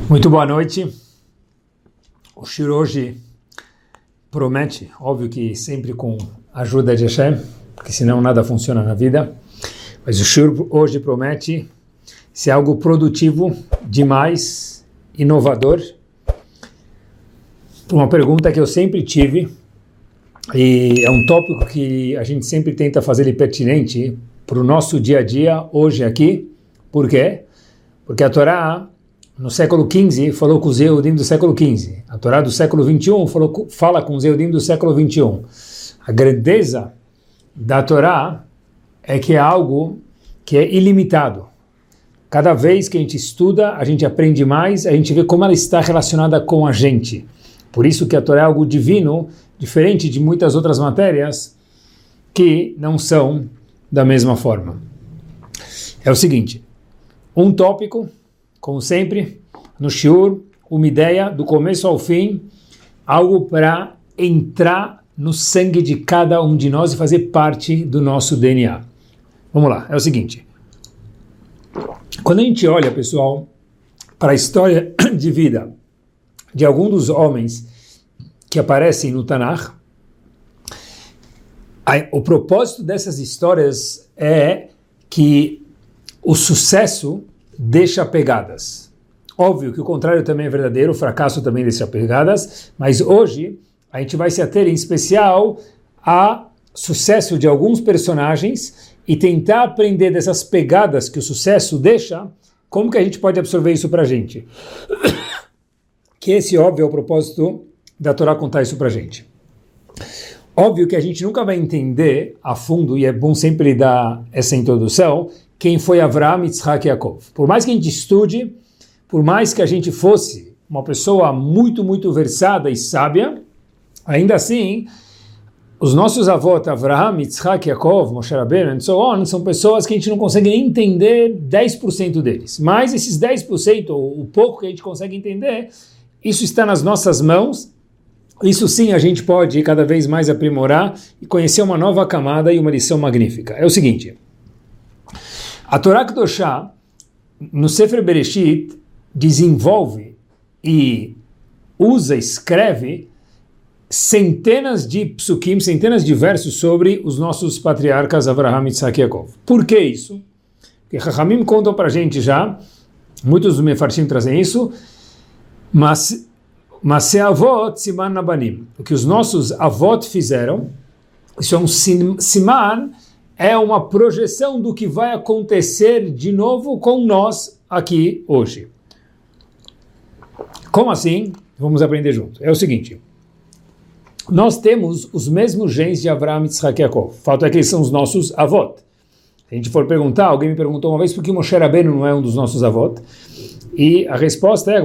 Muito boa noite. O shiur hoje promete, óbvio que sempre com a ajuda de Hashem, porque senão nada funciona na vida, mas o shiur hoje promete ser algo produtivo, demais, inovador. Uma pergunta que eu sempre tive, e é um tópico que a gente sempre tenta fazer ele pertinente para o nosso dia a dia, hoje aqui. Por quê? Porque a Torá, no século XV, falou com os Yehudim do século XV. A Torá do século XXI fala com os Yehudim do século XXI. A grandeza da Torá é que é algo que é ilimitado. Cada vez que a gente estuda, a gente aprende mais, a gente vê como ela está relacionada com a gente. Por isso que a Torá é algo divino, diferente de muitas outras matérias que não são da mesma forma. É o seguinte, um tópico, como sempre, no shiur, uma ideia do começo ao fim, algo para entrar no sangue de cada um de nós e fazer parte do nosso DNA. Vamos lá, é o seguinte. Quando a gente olha, pessoal, para a história de vida de algum dos homens que aparecem no Tanakh, o propósito dessas histórias é que o sucesso deixa pegadas. Óbvio que o contrário também é verdadeiro, o fracasso também deixa pegadas, mas hoje a gente vai se ater em especial a sucesso de alguns personagens e tentar aprender dessas pegadas que o sucesso deixa, como que a gente pode absorver isso para a gente. Que esse, óbvio, é o propósito da Torá contar isso para a gente. Óbvio que a gente nunca vai entender a fundo, e é bom sempre dar essa introdução, quem foi Avraham, Yitzhak e Yaakov. Por mais que a gente estude, por mais que a gente fosse uma pessoa muito, muito versada e sábia, ainda assim, os nossos avós, Avraham, Yitzhak, Yaakov, Moshe Rabbeinu, and so on, são pessoas que a gente não consegue nem entender 10% deles. Mas esses 10%, o pouco que a gente consegue entender, isso está nas nossas mãos. Isso sim a gente pode cada vez mais aprimorar e conhecer uma nova camada e uma lição magnífica. É o seguinte, a Torá Kedoshá, no Sefer Bereshit, desenvolve e escreve centenas de psukim, centenas de versos sobre os nossos patriarcas Avraham, Yitzhak e Yaakov. Por que isso? Porque Chachamim contam para a gente já, muitos dos Mefarshim trazem isso, mas avot siman nabanim, o que os nossos avot fizeram, isso é um siman, é uma projeção do que vai acontecer de novo com nós aqui hoje. Como assim? Vamos aprender junto. É o seguinte, nós temos os mesmos genes de Avraham, Yitzhak e Yaakov. O fato é que eles são os nossos avot. Se a gente for perguntar, alguém me perguntou uma vez por que Moshe Rabbeinu não é um dos nossos avot, e a resposta é,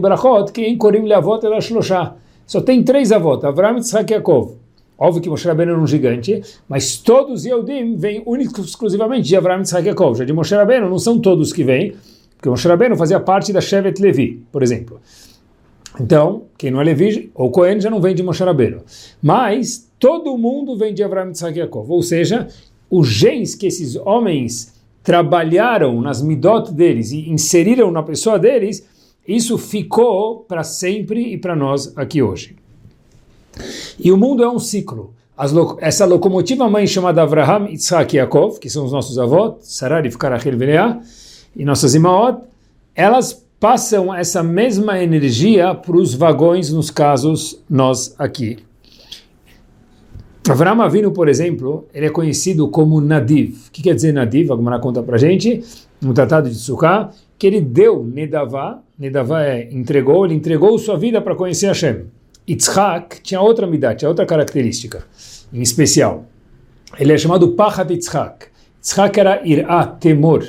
só tem 3 avot, Avraham, Yitzhak e Yaakov. Óbvio que Moshe Rabbeinu era um gigante, mas todos os Yehudim vêm únicos exclusivamente de Avraham, Yitzhak e Yaakov. Já de Moshe Rabbeinu não são todos que vêm, porque Moshe Rabbeinu fazia parte da Shevet Levi, por exemplo. Então, quem não é Levi, ou Cohen, já não vem de Moshe Rabbeinu. Mas todo mundo vem de Avraham, Yitzhak e Yaakov. Ou seja, os genes que esses homens trabalharam nas midot deles e inseriram na pessoa deles, isso ficou para sempre e para nós aqui hoje. E o mundo é um ciclo. Essa locomotiva mãe chamada Avraham, Yitzhak e Yaakov, que são os nossos avós, Sarah, Rivka, Rachel e Leah, e nossas imaot, elas passam essa mesma energia para os vagões, nos casos, nós aqui. Avraham Avinu, por exemplo, ele é conhecido como Nadiv. O que quer dizer Nadiv? A Gemara conta para a gente, no Tratado de Sukkah, que ele deu Nedavá, Nedavá ele entregou sua vida para conhecer Hashem. Yitzhak tinha outra midah, tinha outra característica, em especial. Ele é chamado Pachat Yitzhak. Yitzhak era Irá, temor.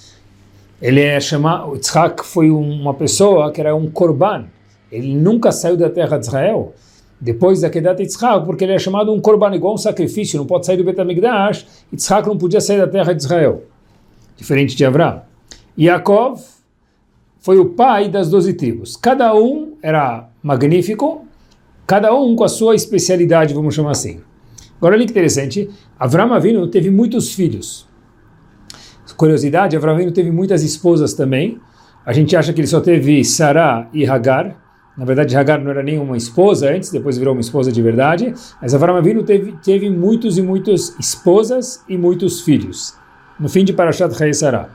Yitzhak foi uma pessoa que era um korban. Ele nunca saiu da terra de Israel. Depois da Kedat Yitzhak, porque ele é chamado um korban, igual um sacrifício, não pode sair do Bet HaMikdash, Yitzhak não podia sair da terra de Israel, diferente de Avraham. Yaakov foi o pai das 12 tribos. Cada um era magnífico, cada um com a sua especialidade, vamos chamar assim. Agora olha que interessante, Avraham Avinu teve muitos filhos. Curiosidade, Avraham Avinu teve muitas esposas também, A gente acha que ele só teve Sará e Hagar. Na verdade, Hagar não era nenhuma esposa antes, depois virou uma esposa de verdade. Mas Avram Avinu teve muitos e muitas esposas e muitos filhos. No fim de Parashat Chayei Sará.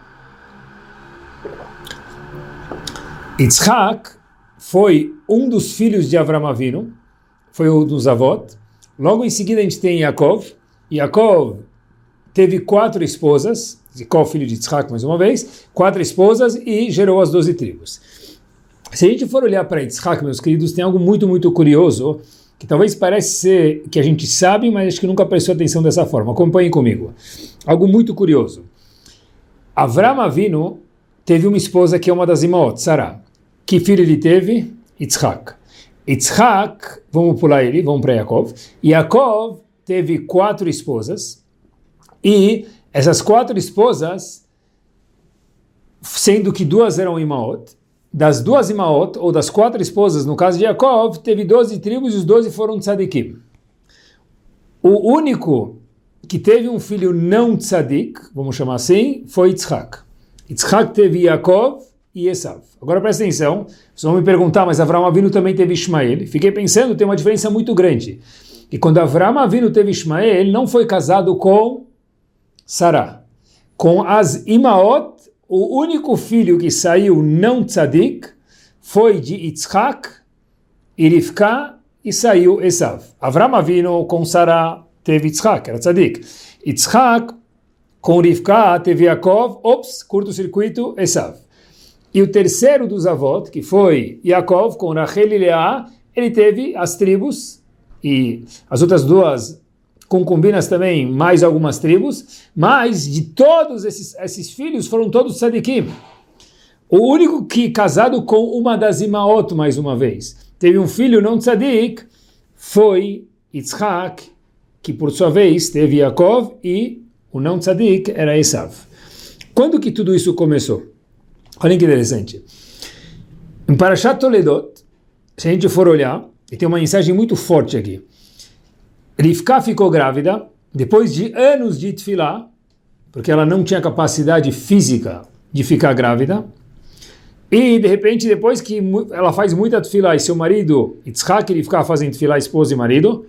Yitzhak foi um dos filhos de Avram Avinu, foi um dos avós. Logo em seguida a gente tem Yaakov. Yaakov teve 4 esposas, Yaakov filho de Yitzhak mais uma vez, 4 esposas e gerou as 12 tribos. Se a gente for olhar para Yitzhak, meus queridos, tem algo muito, muito curioso, que talvez pareça ser que a gente sabe, mas acho que nunca prestou atenção dessa forma. Acompanhem comigo. Algo muito curioso. Avram Avinu teve uma esposa que é uma das Imaot, Sará. Que filho ele teve? Yitzhak. Yitzhak, vamos pular ele, vamos para Yaakov. Yaakov teve 4 esposas, e essas 4 esposas, sendo que 2 eram Imaot, das 2 Imaot, ou das 4 esposas, no caso de Yaakov, teve 12 tribos e os 12 foram tzadikim. O único que teve um filho não tzadik, vamos chamar assim, foi Yitzhak. Yitzhak teve Yaakov e Esav. Agora presta atenção, vocês vão me perguntar, mas Avram Avinu também teve Ishmael. Fiquei pensando, tem uma diferença muito grande. E quando Avram Avinu teve Ishmael, ele não foi casado com Sará. Com as Imaot, o único filho que saiu não tzadik foi de Yitzhak e Rivka e saiu Esav. Avram Avinu com Sará teve Yitzhak, era tzadik. Yitzhak com Rivka teve Yaakov, curto-circuito, Esav. E o terceiro dos avós, que foi Yaakov, com Rachel e Leá, ele teve as tribos, e as outras 2 concubinas também, mais algumas tribos, mas de todos esses filhos foram todos tzadikim. O único que casado com uma das Imaot, mais uma vez, teve um filho não tzadik, foi Yitzhak, que por sua vez teve Yaakov, e o não tzadik era Esav. Quando que tudo isso começou? Olha que interessante. Em Parashat Toledot, se a gente for olhar, e tem uma mensagem muito forte aqui. Rivka ficou grávida, depois de anos de tefilá, porque ela não tinha capacidade física de ficar grávida, e de repente, depois que ela faz muita tefilá, e seu marido, Yitzhak, ele ficava fazendo tefilá, esposa e marido,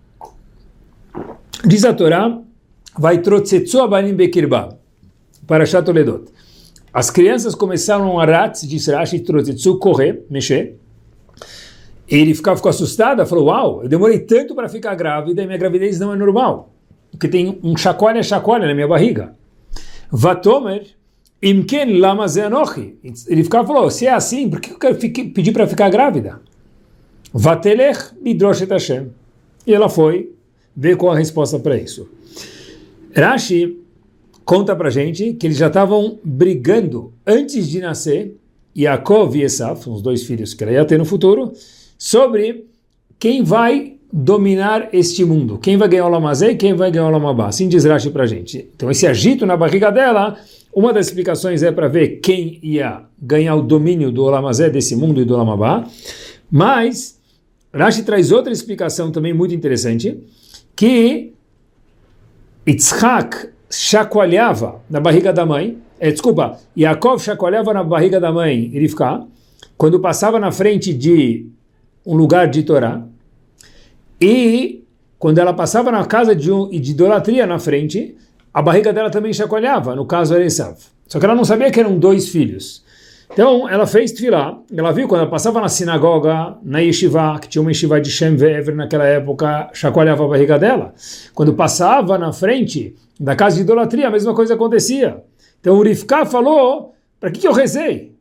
diz a Torá, vai trotzetzu abanim bekirba, Parashat Toledot. As crianças começaram a ratz, diz Rashi, trotzetzu, correr, mexer. E ele ficou assustado, falou, uau, eu demorei tanto para ficar grávida e minha gravidez não é normal. Porque tem um chacoalha na minha barriga. Vatomer, imken lama ze anochi. Ele falou, se é assim, por que eu quero pedir para ficar grávida? Vatelech midrosh et Hashem. E ela foi ver qual a resposta para isso. Rashi conta pra gente que eles já estavam brigando antes de nascer, Yaakov e Esav, os 2 filhos que ela ia ter no futuro, sobre quem vai dominar este mundo, quem vai ganhar o Lamazé e quem vai ganhar o Lamabá. Assim diz Rashi pra gente. Então esse agito na barriga dela, uma das explicações é para ver quem ia ganhar o domínio do Lamazé, desse mundo e do Lamabá, mas Rashi traz outra explicação também muito interessante, que Yitzhak chacoalhava na barriga da mãe, Yaakov chacoalhava na barriga da mãe Rivka, quando passava na frente de um lugar de Torá, e quando ela passava na casa de idolatria na frente, a barriga dela também chacoalhava, no caso era Esav. Só que ela não sabia que eram 2 filhos. Então ela fez tefilá, ela viu quando ela passava na sinagoga, na yeshiva, que tinha uma yeshiva de Shem Ve'ever naquela época, chacoalhava a barriga dela. Quando passava na frente da casa de idolatria, a mesma coisa acontecia. Então o Rivka falou, para que eu rezei?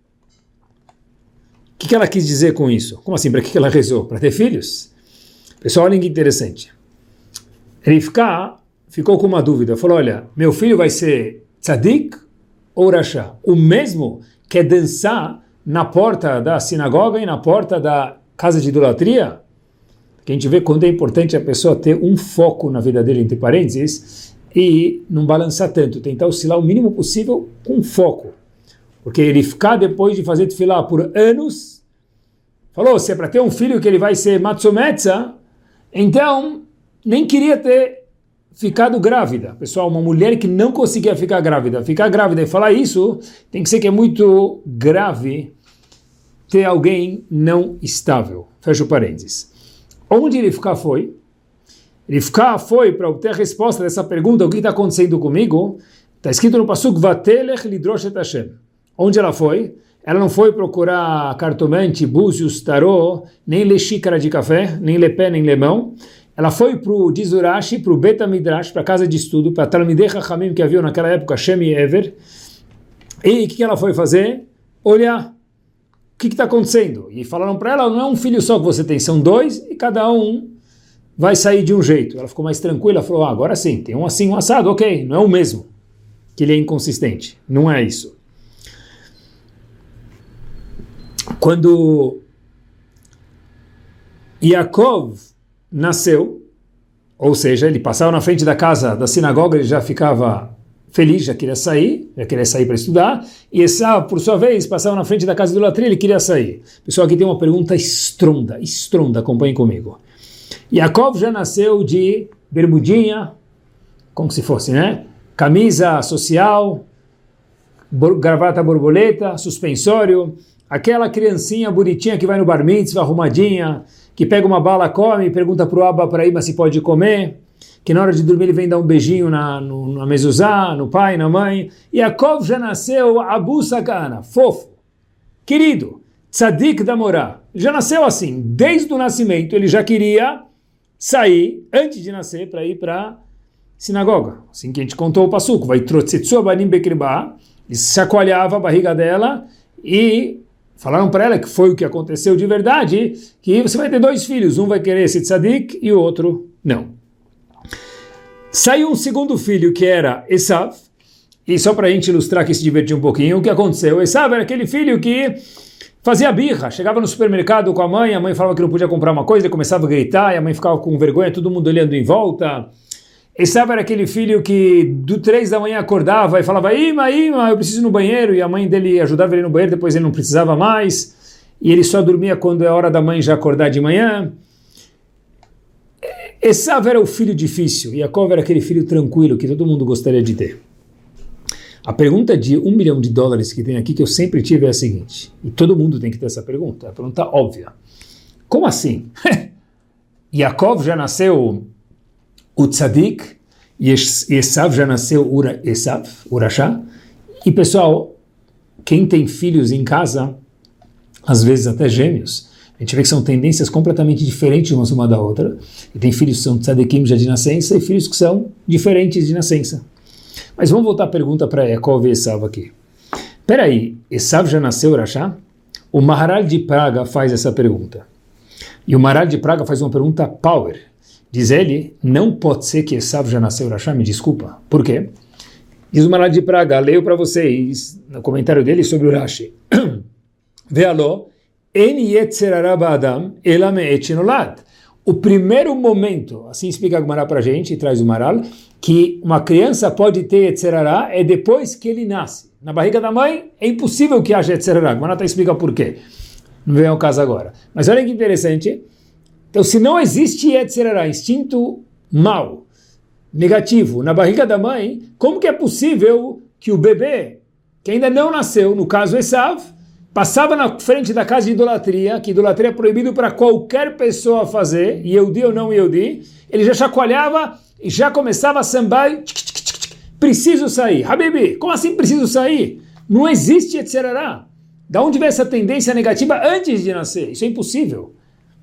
O que ela quis dizer com isso? Como assim, para que ela rezou? Para ter filhos? Pessoal, olha que interessante. Rivka ficou com uma dúvida, falou, olha, meu filho vai ser tzadik ou rachá? O mesmo quer dançar na porta da sinagoga e na porta da casa de idolatria? Que a gente vê quando é importante a pessoa ter um foco na vida dele, entre parênteses, e não balançar tanto, tentar oscilar o mínimo possível com foco. Porque ele ficar depois de fazer tefilá por anos, falou, se é para ter um filho que ele vai ser matzometza, então nem queria ter ficado grávida. Pessoal, uma mulher que não conseguia ficar grávida e falar isso, tem que ser que é muito grave ter alguém não estável. Fecha o parênteses. Onde Rivka foi? Rivka foi para obter a resposta dessa pergunta, o que está acontecendo comigo? Está escrito no Pasuk, Vatelech lidrosh et Hashem. Onde ela foi? Ela não foi procurar cartomante, búzios, tarô, nem ler xícara de café, nem ler pé, nem ler mão. Ela foi para o Dizurashi, para o Beta Midrash, para a casa de estudo, para Talmidei Chachamim, que havia naquela época, Shem e Ever. E o que ela foi fazer? Olhar. O que está acontecendo? E falaram para ela, não é um filho só que você tem, são dois, e cada um vai sair de um jeito. Ela ficou mais tranquila, falou, agora sim, tem um assim, um assado, ok, não é o mesmo, que ele é inconsistente, não é isso. Quando Yaakov nasceu, ou seja, ele passava na frente da casa da sinagoga, ele já ficava feliz, já queria sair para estudar, e Esav, por sua vez, passava na frente da casa do latria, ele queria sair. Pessoal, aqui tem uma pergunta estronda, acompanhem comigo. Yaakov já nasceu de bermudinha, como se fosse, né? Camisa social, gravata borboleta, suspensório, aquela criancinha bonitinha que vai no bar mitzvah, arrumadinha, que pega uma bala, come, pergunta para o Abba para ir, mas se pode comer, que na hora de dormir ele vem dar um beijinho na mezuzá, no pai, na mãe. Yaakov já nasceu Abu Sakana, fofo, querido, tzadik da morá. Já nasceu assim, desde o nascimento ele já queria sair, antes de nascer, para ir para a sinagoga. Assim que a gente contou o passuco, vai trotzetsu abanim bekribá, ele chacoalhava a barriga dela e falaram para ela que foi o que aconteceu de verdade, que você vai ter dois filhos, um vai querer ser tzadik e o outro não. Saiu um segundo filho que era Esav, e só para a gente ilustrar que se divertir um pouquinho, o que aconteceu? Esav era aquele filho que fazia birra, chegava no supermercado com a mãe falava que não podia comprar uma coisa, ele começava a gritar, e a mãe ficava com vergonha, todo mundo olhando em volta. Esav era aquele filho que do 3 da manhã acordava e falava, Ima, eu preciso ir no banheiro, e a mãe dele ajudava ele no banheiro, depois ele não precisava mais, e ele só dormia quando é hora da mãe já acordar de manhã. Esav era o filho difícil, e Yaakov era aquele filho tranquilo que todo mundo gostaria de ter. A pergunta de $1 milhão que tem aqui, que eu sempre tive, é a seguinte, e todo mundo tem que ter essa pergunta, é a pergunta óbvia. Como assim? Yaakov já nasceu o tzadik, e Esav já nasceu o Rasha. E pessoal, quem tem filhos em casa, às vezes até gêmeos, a gente vê que são tendências completamente diferentes uma da outra, e tem filhos que são tzadikim já de nascença, e filhos que são diferentes de nascença. Mas vamos voltar a pergunta para Yaakov e Esav aqui. Peraí, Esav já nasceu Rasha? O Maharal de Praga faz essa pergunta. E o Maharal de Praga faz uma pergunta power. Diz ele, não pode ser que Esav já nasceu Rasha, me desculpa. Por quê? Diz o Maharal de Praga, leio para vocês, no comentário dele sobre o Rashi. Ve'alo, en yetzer hara ba'adam, ela me'et shenolad. O primeiro momento, assim explica a Gemara para a gente, e traz o Maharal, que uma criança pode ter yetzer hara é depois que ele nasce. Na barriga da mãe é impossível que haja yetzer hara. A Gemara explica por quê. Não vem ao caso agora. Mas olha que interessante. Então, se não existe yetzer hara, instinto mau, negativo, na barriga da mãe, como que é possível que o bebê, que ainda não nasceu, no caso Esav, passava na frente da casa de idolatria, que idolatria é proibido para qualquer pessoa fazer, Yehudi ou não Yehudi, ele já chacoalhava e já começava a sambar, preciso sair. Habibi, como assim preciso sair? Não existe yetzer hara. Da onde vem essa tendência negativa antes de nascer? Isso é impossível.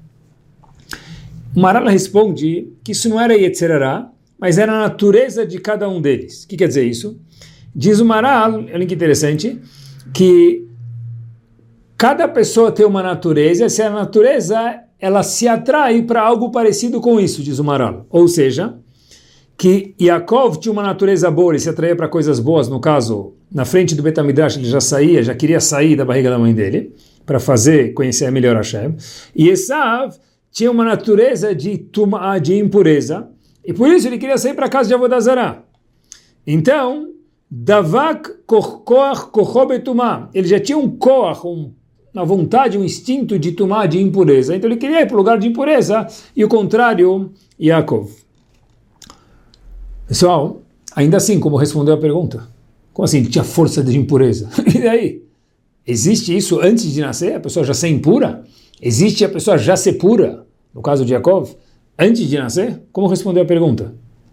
O Maharal responde que isso não era yetzer hara, mas era a natureza de cada um deles. O que quer dizer isso? Diz o Maharal, olha que interessante, que cada pessoa tem uma natureza, e essa natureza ela se atrai para algo parecido com isso, diz o Maharal. Ou seja, que Yaakov tinha uma natureza boa, ele se atraía para coisas boas, no caso, na frente do Beit HaMidrash ele já queria sair da barriga da mãe dele, para conhecer melhor Hashem. E Esav tinha uma natureza de impureza, e por isso ele queria sair para a casa de Avodah Zarah. Então, Davak koach kocho betumah, ele já tinha um koach, uma vontade, um instinto de tumá, de impureza. Então ele queria ir para o lugar de impureza, e o contrário, Yaakov. Pessoal, ainda assim, como respondeu a pergunta? Como assim tinha força de impureza? E daí? Existe isso antes de nascer? A pessoa já ser impura? Existe a pessoa já ser pura? No caso de Yaakov, antes de nascer? Como respondeu a pergunta?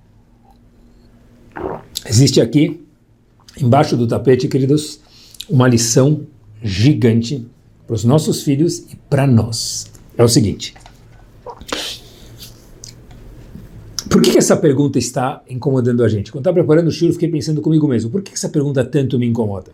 Existe aqui, embaixo do tapete, queridos, uma lição gigante para os nossos filhos e para nós. É o seguinte. Por que essa pergunta está incomodando a gente? Quando estava preparando o shiur, fiquei pensando comigo mesmo. Por que essa pergunta tanto me incomoda?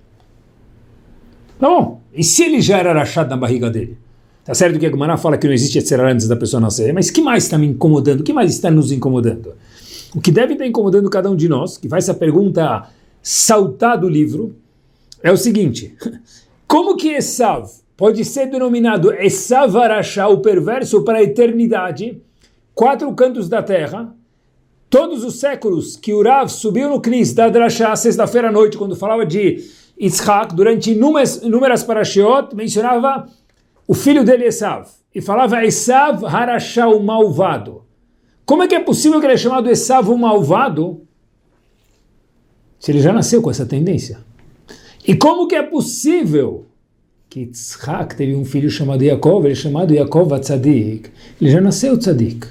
Tá bom, e se ele já era rachado na barriga dele? Tá certo que a Gemara fala que não existe Yetzirah antes da pessoa nascer, mas o que mais está me incomodando? O que mais está nos incomodando? O que deve estar incomodando cada um de nós, que faz essa pergunta saltar do livro, é o seguinte: como que Esav pode ser denominado Esav Arashá, o perverso, para a eternidade, 4 cantos da terra, todos os séculos que Urav subiu no Knis da Drashá, sexta-feira à noite, quando falava de Yitzhak, durante inúmeras parashiot, mencionava o filho dele Esav, e falava Esav Harashá, o malvado. Como é que é possível que ele é chamado Esav, o malvado, se ele já nasceu com essa tendência? E como que é possível que Yitzhak teve um filho chamado Yaakov, ele é chamado Yaakov HaTzadik, ele já nasceu Tzadik?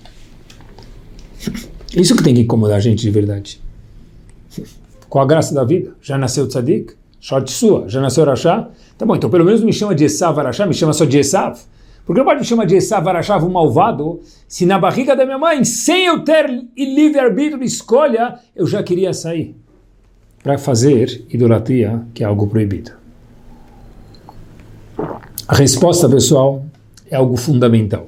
Isso que tem que incomodar a gente de verdade. Com a graça da vida, já nasceu Tzadik? Short sua, já nasceu Rashá? Tá bom, então pelo menos me chama de Esav Arashá, me chama só de Esav. Por que não pode me chamar de Esav Arashá, o malvado, se na barriga da minha mãe, sem eu ter livre-arbítrio de escolha, eu já queria sair para fazer idolatria, que é algo proibido? A resposta, pessoal, é algo fundamental.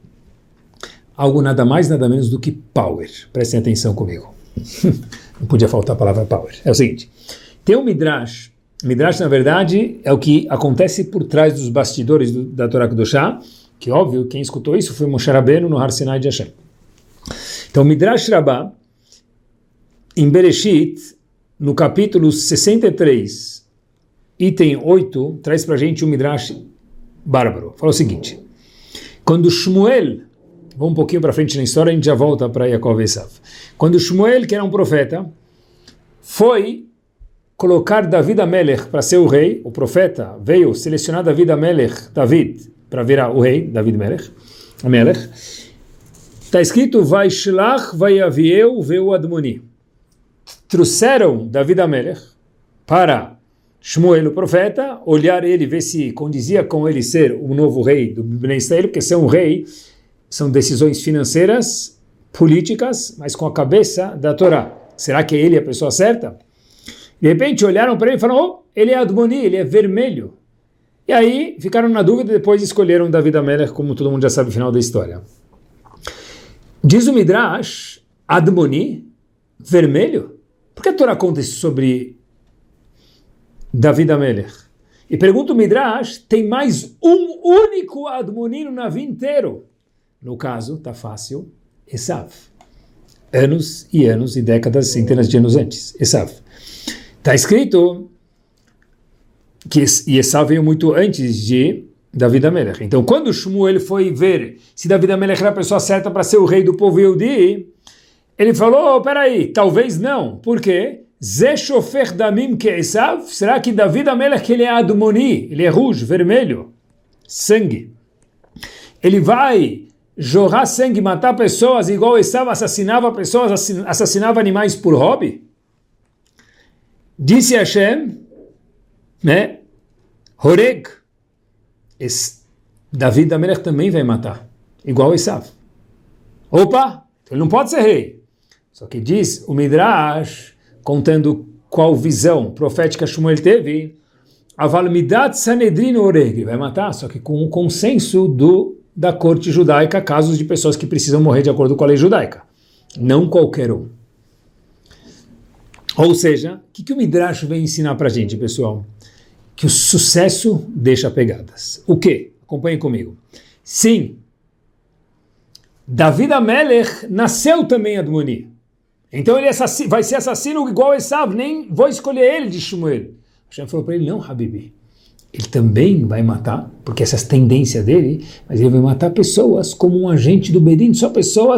Algo nada mais, nada menos do que power. Prestem atenção comigo. Não podia faltar a palavra power. É o seguinte, tem um Midrash. Midrash, na verdade, é o que acontece por trás dos bastidores da Torá Kedoshá, que, óbvio, quem escutou isso foi Moshe Rabbeinu no Har Sinai de Hashem. Então, Midrash Rabbah, em Bereshit, no capítulo 63, item 8, traz para a gente um Midrash bárbaro. Fala o seguinte: quando Shmuel, vamos um pouquinho para frente na história, a gente já volta para Yaakov e Esav. Quando Shmuel, que era um profeta, foi colocar David Amelech para ser o rei, o profeta veio selecionar David Amelech, David, para virar o rei, David Amelech, está escrito, Vaishlach Vayavieu Veu Admoni. Trouxeram David Amelech para Shmuel, o profeta, olhar ele, ver se condizia com ele ser o novo rei do Bnei Israel, porque ser um rei são decisões financeiras, políticas, mas com a cabeça da Torá. Será que ele é a pessoa certa? De repente olharam para ele e falaram, oh, ele é Admoni, ele é vermelho. E aí ficaram na dúvida e depois escolheram David Amelech, como todo mundo já sabe o final da história. Diz o Midrash, Admoni, vermelho? Por que a Torá conta isso sobre David Amelech? E pergunta o Midrash, tem mais um único Admoni no navio inteiro? No caso, tá fácil, Esav. Anos e anos e décadas, centenas de anos antes, Esav. Está escrito que Esav veio muito antes de David Amelech. Então, quando Shmuel foi ver se David Amelech era a pessoa certa para ser o rei do povo Yehudi, ele falou, peraí, talvez não. Por quê? Zé shofer damim que Esav? Será que David Amelech ele é Admoni? Ele é rouge, vermelho, sangue. Ele vai jorrar sangue, matar pessoas igual Esav assassinava pessoas, assassinava animais por hobby? Disse Hashem, né? Horeg, David Amelech também vai matar, igual Esav. Opa, ele não pode ser rei. Só que diz o Midrash, contando qual visão profética Shmuel teve, Aval Midat Sanedrin Horeg, vai matar, só que com o consenso da corte judaica, casos de pessoas que precisam morrer de acordo com a lei judaica. Não qualquer um. Ou seja, o que o Midrash vem ensinar para a gente, pessoal? Que o sucesso deixa pegadas. O quê? Acompanhem comigo. Sim, David Amelech nasceu também Admoni. Então ele vai ser assassino igual Esav, nem vou escolher ele de Shmuel. Hashem falou para ele, não, Habibi. Ele também vai matar, porque essa é a tendência dele, mas ele vai matar pessoas como um agente do Bedin, só pessoas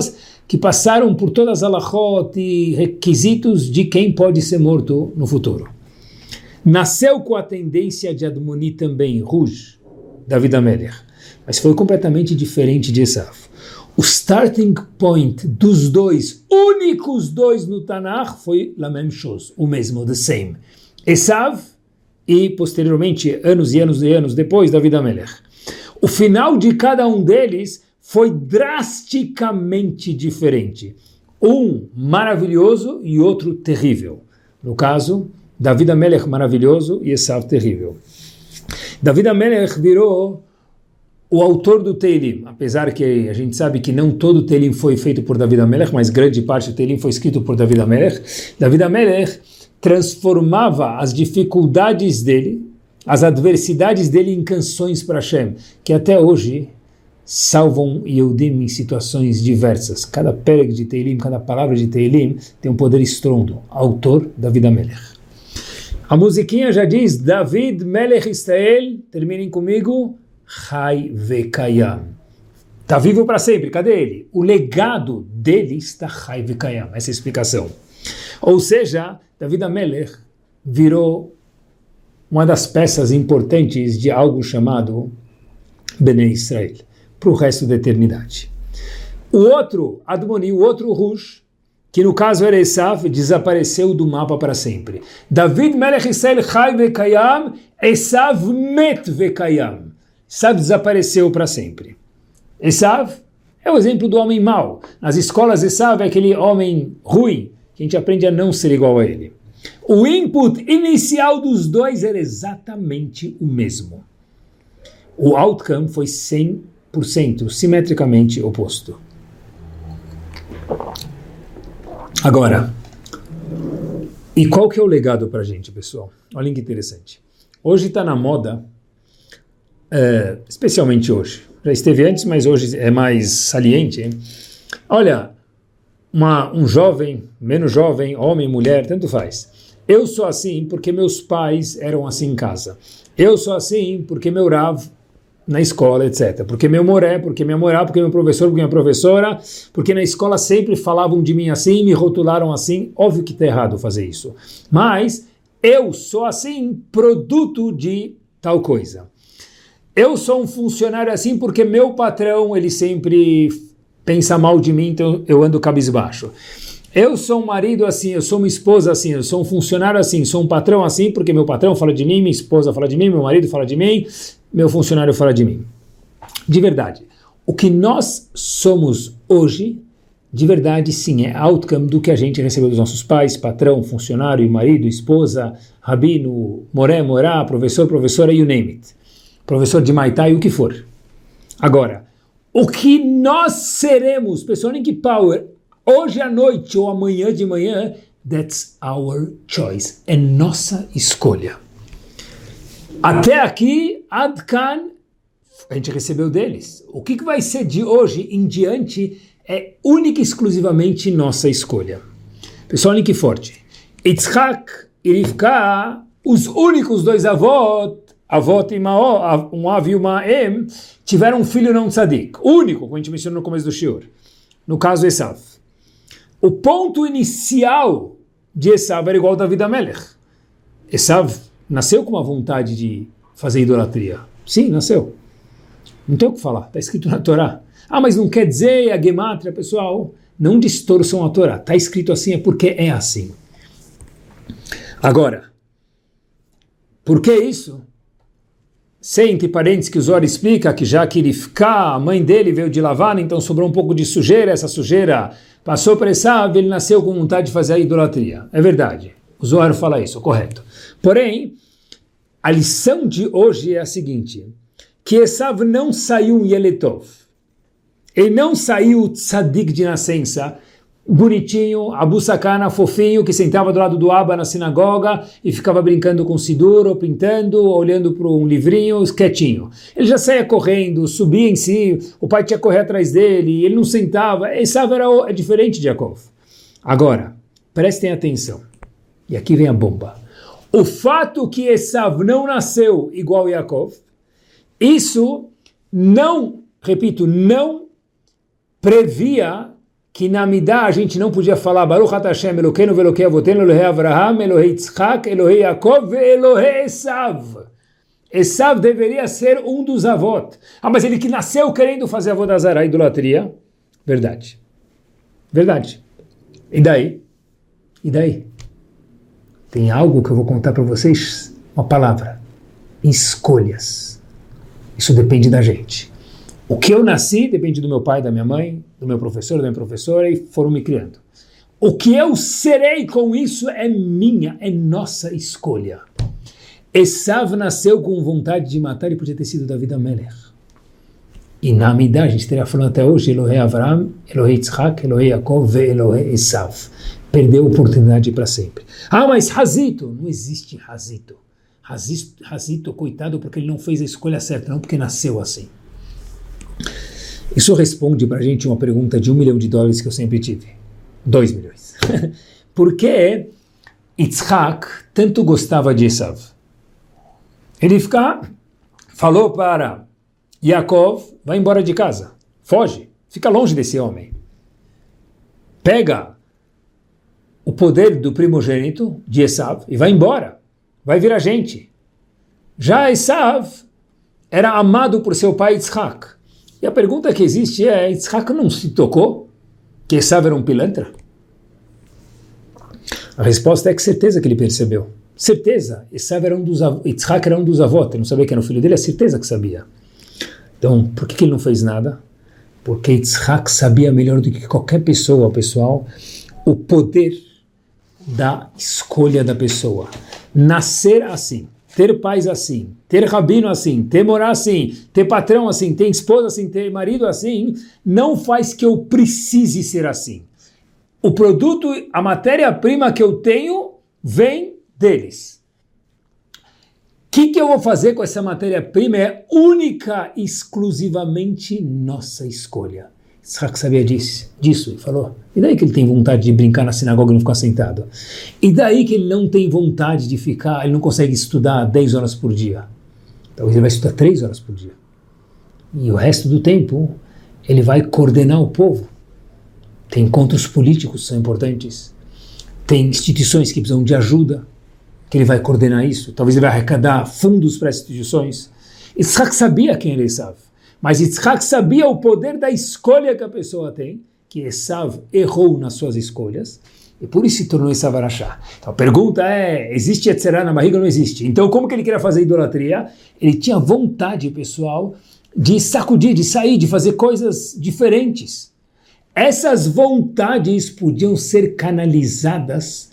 que passaram por todas as halachot e requisitos de quem pode ser morto no futuro. Nasceu com a tendência de admonir também, Ruj, David Amelech, mas foi completamente diferente de Esav. O starting point dos dois, únicos dois no Tanakh, foi la même chose, o mesmo, the same. Esav e, posteriormente, anos e anos e anos depois, David Amelech. O final de cada um deles foi drasticamente diferente. Um maravilhoso e outro terrível. No caso, David Amelech maravilhoso e Esav terrível. David Amelech virou o autor do Teilim, apesar que a gente sabe que não todo o Teilim foi feito por David Amelech, mas grande parte do Teilim foi escrito por David Amelech. David Amelech transformava as dificuldades dele, as adversidades dele em canções para Hashem, que até hoje salvam Yehudim em situações diversas. Cada pereg de Teilim, cada palavra de Teilim tem um poder estrondo. Autor, David Amelech. A musiquinha já diz, David Melech Israel, terminem comigo, Chai Vekayam. Está vivo para sempre, cadê ele? O legado dele está Chai Vekayam, essa é a explicação. Ou seja, David Amelech virou uma das peças importantes de algo chamado Bnei Israel, para o resto da eternidade. O outro, Admoni, o outro Rush, que no caso era Esav, desapareceu do mapa para sempre. David Melech Israel Chai Vekayam, Esav Met Vekayam. Esav desapareceu para sempre. Esav é o exemplo do homem mau. Nas escolas, Esav é aquele homem ruim, que a gente aprende a não ser igual a ele. O input inicial dos dois era exatamente o mesmo. O outcome foi 100%, simetricamente oposto. Agora, e qual que é o legado para a gente, pessoal? Olha que interessante. Hoje está na moda, especialmente hoje. Já esteve antes, mas hoje é mais saliente. Hein? Olha, um jovem, menos jovem, homem, mulher, tanto faz. Eu sou assim porque meus pais eram assim em casa. Eu sou assim porque meu Rav na escola, etc. Porque meu moré, porque minha morá, porque meu professor, porque minha professora, porque na escola sempre falavam de mim assim, me rotularam assim. Óbvio que está errado fazer isso. Mas eu sou assim, produto de tal coisa. Eu sou um funcionário assim porque meu patrão, ele sempre pensa mal de mim, então eu ando cabisbaixo. Eu sou um marido assim, eu sou uma esposa assim, eu sou um funcionário assim, sou um patrão assim, porque meu patrão fala de mim, minha esposa fala de mim, meu marido fala de mim, meu funcionário fala de mim. De verdade, o que nós somos hoje, de verdade sim, é outcome do que a gente recebeu dos nossos pais, patrão, funcionário, marido, esposa, rabino, moré, morá, professor, professora, you name it. Professor de Maitai, o que for. Agora, o que nós seremos, pessoal, em que power, hoje à noite ou amanhã de manhã, that's our choice. É nossa escolha. Até aqui, Adkan, a gente recebeu deles. O que vai ser de hoje em diante é única e exclusivamente nossa escolha. Pessoal, olhem que forte. Yitzhak e Rivka, os únicos dois avós, Avot e Maó, um Av e uma Em, tiveram um filho não tzadik. Único, como a gente mencionou no começo do shiur. No caso, Esav. O ponto inicial de Esav era igual ao David Amelech. Esav nasceu com uma vontade de fazer idolatria. Sim, nasceu. Não tem o que falar, está escrito na Torá. Ah, mas não quer dizer a gemátria, pessoal. Não distorçam a Torá. Está escrito assim, é porque é assim. Agora, por que isso? Sem entre parênteses que o Zohar explica que já que Rivka, a mãe dele, veio de Lavan, então sobrou um pouco de sujeira, essa sujeira passou para Esav, ele nasceu com vontade de fazer a idolatria. É verdade, o Zohar fala isso, correto. Porém, a lição de hoje é a seguinte, que Esav não saiu um Yeletov, ele não saiu tzadik de nascença, bonitinho, Abu Sakana, fofinho, que sentava do lado do Abba na sinagoga e ficava brincando com Sidur, ou pintando, ou olhando para um livrinho, quietinho. Ele já saía correndo, subia em si, o pai tinha que correr atrás dele, ele não sentava. Esav é diferente de Yaakov. Agora, prestem atenção. E aqui vem a bomba. O fato que Esav não nasceu igual a Yaakov, isso não, repito, não previa que na Midá a gente não podia falar Baruch Ata Hashem Elokeinu ve'Elokei Avotenu Elohei Avraham, Elohei Yitzchak, Elohei Yaakov ve'Elohei Esav. Esav deveria ser um dos avós. Mas ele que nasceu querendo fazer avodazara, idolatria. Verdade. Verdade. E daí? E daí? Tem algo que eu vou contar para vocês, uma palavra. Escolhas. Isso depende da gente. O que eu nasci depende do meu pai, da minha mãe, do meu professor, da minha professora, e foram me criando. O que eu serei com isso é minha, é nossa escolha. Esav nasceu com vontade de matar e podia ter sido David Amelech. E na Amidá, a gente estaria falando até hoje, Elohei Avraham, Elohei Yitzchak, Elohei Yaakov ve Elohei Esav. Perdeu a oportunidade para sempre. Mas Hazito, não existe Hazito. Hazito, coitado, porque ele não fez a escolha certa, não porque nasceu assim. Isso responde para a gente uma pergunta de $1 milhão que eu sempre tive. 2 milhões. Por que Yitzhak tanto gostava de Esav? Ele falou para Yaakov, vai embora de casa, foge, fica longe desse homem. Pega o poder do primogênito de Esav e vai embora, vai virar gente. Já Esav era amado por seu pai Yitzhak. E a pergunta que existe é, Yitzhak não se tocou que Esav era um pilantra? A resposta é que certeza que ele percebeu. Certeza, Yitzhak era um dos avós, ele não sabia que era o filho dele, é certeza que sabia. Então, por que ele não fez nada? Porque Yitzhak sabia melhor do que qualquer pessoa, pessoal, o poder da escolha da pessoa. Nascer assim, ter pais assim, ter rabino assim, ter morar assim, ter patrão assim, ter esposa assim, ter marido assim, não faz que eu precise ser assim. O produto, a matéria-prima que eu tenho, vem deles. O que eu vou fazer com essa matéria-prima é única e exclusivamente nossa escolha. Yitzhak sabia disso, e falou, e daí que ele tem vontade de brincar na sinagoga e não ficar sentado? E daí que ele não tem vontade de ficar, ele não consegue estudar 10 horas por dia? Talvez ele vai estudar 3 horas por dia. E o resto do tempo, ele vai coordenar o povo. Tem encontros políticos que são importantes. Tem instituições que precisam de ajuda, que ele vai coordenar isso. Talvez ele vai arrecadar fundos para essas instituições. Yitzhak sabia quem era Esav. Mas Yitzhak sabia o poder da escolha que a pessoa tem, que Esav errou nas suas escolhas, e por isso se tornou Esav Arashá. Então a pergunta é, existe Yetzerá na barriga ou não existe? Então como que ele queria fazer idolatria? Ele tinha vontade, pessoal, de sacudir, de sair, de fazer coisas diferentes. Essas vontades podiam ser canalizadas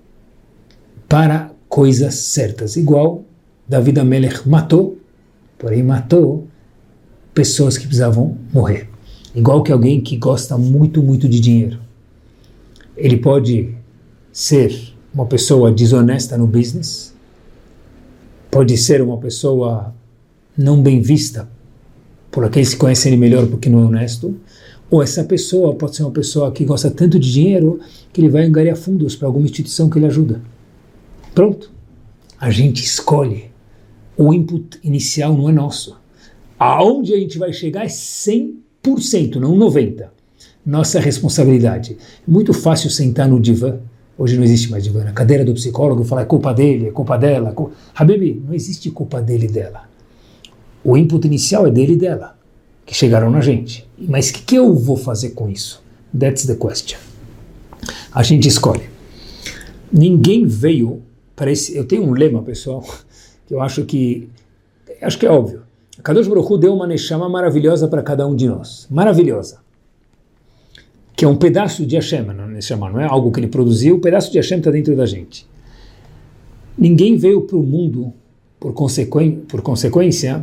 para coisas certas. Igual David Amelech matou, porém matou pessoas que precisavam morrer. Igual que alguém que gosta muito, muito de dinheiro. Ele pode ser uma pessoa desonesta no business, pode ser uma pessoa não bem vista por aqueles que conhecem ele melhor porque não é honesto, ou essa pessoa pode ser uma pessoa que gosta tanto de dinheiro que ele vai angariar fundos para alguma instituição que ele ajuda. Pronto. A gente escolhe. O input inicial não é nosso. Aonde a gente vai chegar é 100%, não 90%. Nossa responsabilidade. É muito fácil sentar no divã. Hoje não existe mais divã. Na cadeira do psicólogo, falar é culpa dele, é culpa dela. Habibi, não existe culpa dele e dela. O input inicial é dele e dela, que chegaram na gente. Mas o que eu vou fazer com isso? That's the question. A gente escolhe. Ninguém veio para esse... Eu tenho um lema, pessoal, que eu acho que é óbvio. A Kadosh Baruch Hu deu uma neshama maravilhosa para cada um de nós. Maravilhosa. Que é um pedaço de Hashem, não é algo que ele produziu, um pedaço de Hashem está dentro da gente. Ninguém veio para o mundo, por consequência,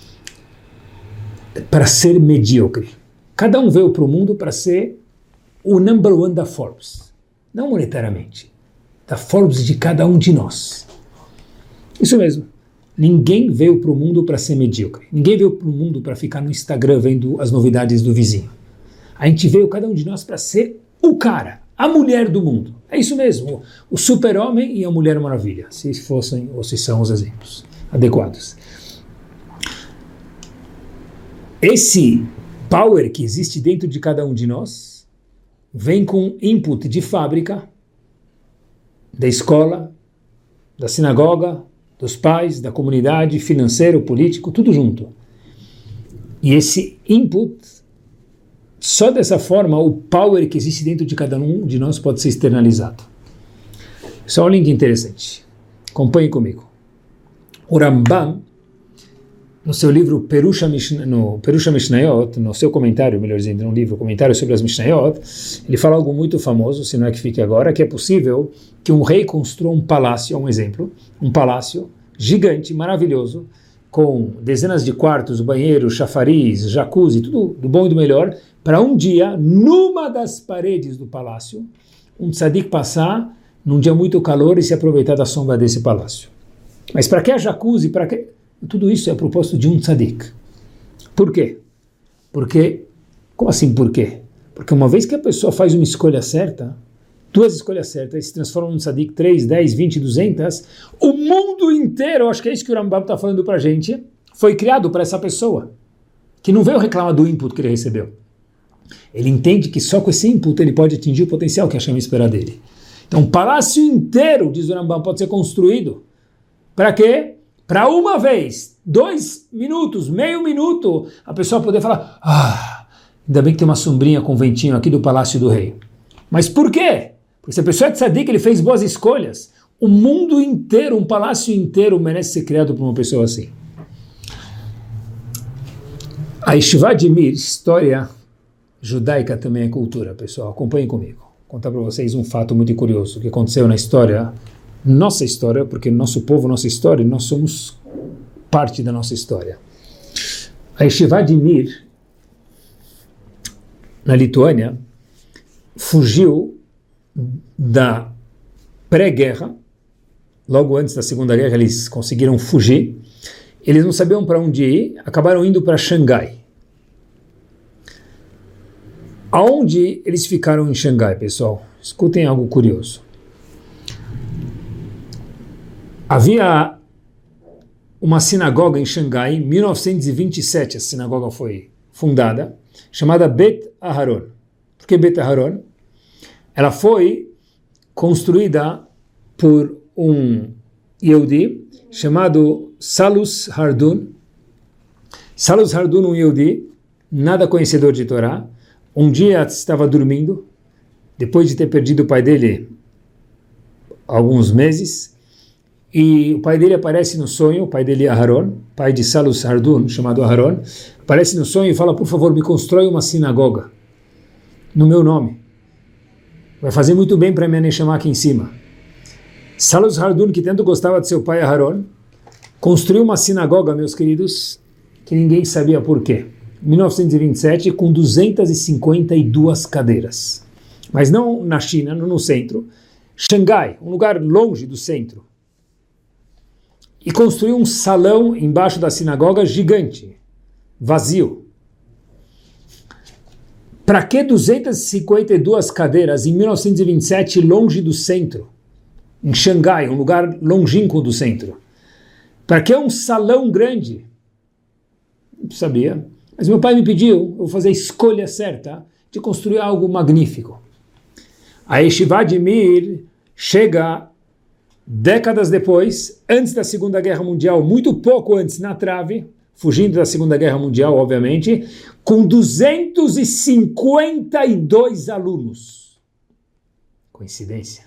para ser medíocre. Cada um veio para o mundo para ser o number one da Forbes. Não monetariamente. Da Forbes de cada um de nós. Isso mesmo. Ninguém veio para o mundo para ser medíocre. Ninguém veio para o mundo para ficar no Instagram vendo as novidades do vizinho. A gente veio, cada um de nós, para ser o cara, a mulher do mundo. É isso mesmo. O super-homem e a mulher maravilha. Se fossem ou se são os exemplos adequados. Esse power que existe dentro de cada um de nós vem com input de fábrica, da escola, da sinagoga, dos pais, da comunidade, financeiro, político, tudo junto. E esse input, só dessa forma, o power que existe dentro de cada um de nós pode ser externalizado. Só um link interessante. Acompanhe comigo. O Rambam, no seu livro Perusha Mishnayot, no seu comentário, melhor dizendo, no livro Comentário sobre as Mishnayot, ele fala algo muito famoso, se não é que fique agora, que é possível que um rei construa um palácio, um exemplo, um palácio gigante, maravilhoso, com dezenas de quartos, banheiro, chafariz, jacuzzi, tudo do bom e do melhor, para um dia, numa das paredes do palácio, um tzadik passar num dia muito calor e se aproveitar da sombra desse palácio. Mas para que a jacuzzi, para que... Tudo isso é a propósito de um tzadik. Por quê? Porque, como assim por quê? Porque uma vez que a pessoa faz uma escolha certa, duas escolhas certas, e se transforma num tzadik 3, 10, 20, 200, o mundo inteiro, acho que é isso que o Rambam está falando para a gente, foi criado para essa pessoa, que não veio reclamar do input que ele recebeu. Ele entende que só com esse input ele pode atingir o potencial que a Hashem espera dele. Então, um palácio inteiro, diz o Rambam, pode ser construído. Para quê? Para uma vez, 2 minutos, meio minuto, a pessoa poder falar, ainda bem que tem uma sombrinha com ventinho aqui do Palácio do Rei. Mas por quê? Porque se a pessoa é tzadik, ele fez boas escolhas. O mundo inteiro, um palácio inteiro merece ser criado por uma pessoa assim. A Yeshiva de Mir, história judaica também é cultura, pessoal. Acompanhem comigo. Vou contar para vocês um fato muito curioso que aconteceu na história, nossa história, porque nosso povo, nossa história, nós somos parte da nossa história. A Yeshiva de Mir, na Lituânia, fugiu da pré-guerra, logo antes da Segunda Guerra eles conseguiram fugir, eles não sabiam para onde ir, acabaram indo para Xangai. Aonde eles ficaram em Xangai, pessoal? Escutem algo curioso. Havia uma sinagoga em Xangai, em 1927, a sinagoga foi fundada, chamada Bet Aharon. Por que Bet Aharon? Ela foi construída por um Yehudi chamado Salus Hardun. Salus Hardun, um Yehudi, nada conhecedor de Torá, um dia estava dormindo, depois de ter perdido o pai dele há alguns meses, e o pai dele aparece no sonho, o pai dele é Aharon, pai de Salus Hardun, chamado Aharon, aparece no sonho e fala, por favor, me constrói uma sinagoga no meu nome. Vai fazer muito bem para minha Neshama aqui em cima. Salus Hardun, que tanto gostava de seu pai Aharon, construiu uma sinagoga, meus queridos, que ninguém sabia por quê. 1927, com 252 cadeiras. Mas não na China, não no centro. Xangai, um lugar longe do centro. E construiu um salão embaixo da sinagoga gigante, vazio. Para que 252 cadeiras em 1927, longe do centro? Em Xangai, um lugar longínquo do centro. Para que um salão grande? Não sabia. Mas meu pai me pediu, eu vou fazer a escolha certa de construir algo magnífico. A Yeshiva de Mir chega décadas depois, antes da Segunda Guerra Mundial, muito pouco antes, na trave, fugindo da Segunda Guerra Mundial, obviamente, com 252 alunos. Coincidência.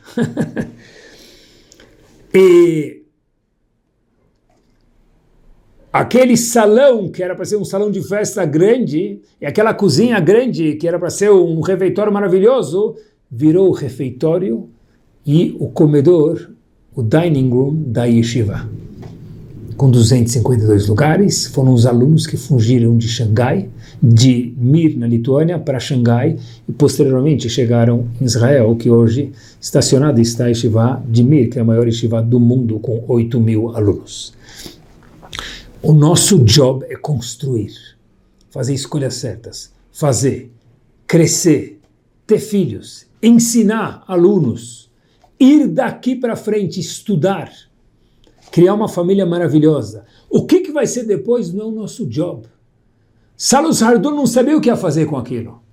E aquele salão, que era para ser um salão de festa grande, e aquela cozinha grande, que era para ser um refeitório maravilhoso, virou o refeitório e o comedor, o dining room da Yeshiva. Com 252 lugares, foram os alunos que fugiram de Xangai, de Mir, na Lituânia, para Xangai, e posteriormente chegaram em Israel, que hoje estacionada está a Yeshiva de Mir, que é a maior Yeshiva do mundo, com 8.000 alunos. O nosso job é construir, fazer escolhas certas, fazer, crescer, ter filhos, ensinar alunos, ir daqui para frente, estudar, criar uma família maravilhosa. O que vai ser depois não é o nosso job. Salus Hardun não sabia o que ia fazer com aquilo.